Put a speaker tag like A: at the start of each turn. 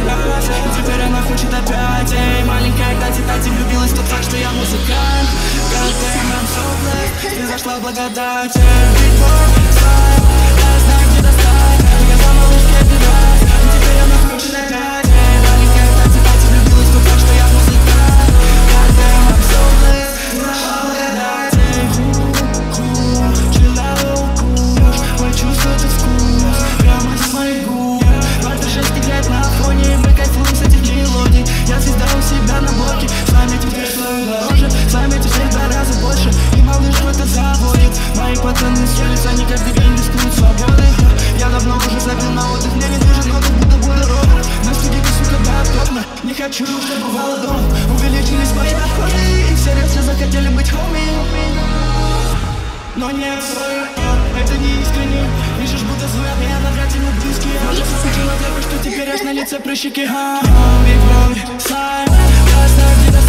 A: раз. И теперь она хочет опять. Эй, маленькая Тати влюбилась в тот факт, что я музыкант. God damn, I'm so blessed. Произошла благодать. Big boy, slide. Я знаю, где достать. Я за малышки обирать. И теперь она хочет опять. Эй, маленькая Тати влюбилась в тот факт, что я музыкант. God damn, I'm so blessed. Произошла благодать. Chill out, куш. Ой, чувствую этот вкус прямо с моих губ. Вальтер 6 играет на фоне. Мы кайфуем с этих мелодий. Я звезда у себя на блоке. С вами теперь стою дороже. С вами теперь в 2 раза больше. И малышку это заводит. Мои пацаны съелись, они каждый день рискуют свободой. Я давно уже забил на отдых. Мне не движет, но как будто бутерброды. На студийке, сука, да, топно. Не хочу, чтобы бывало дома. Увеличились мои доходы. И все резко захотели быть хоми. Но нет, это не искренне. Пишешь, будто свой обмен, а вряд ли мы близкие. Уже сосудила так, что теперь аж на лице прыщики. Big boy, slime. Я знаю, где